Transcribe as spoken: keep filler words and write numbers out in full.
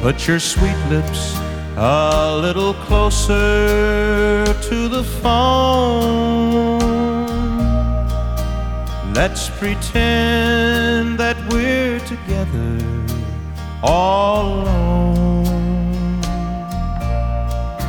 Put your sweet lips a little closer to the phone. Let's pretend that we're together all alone.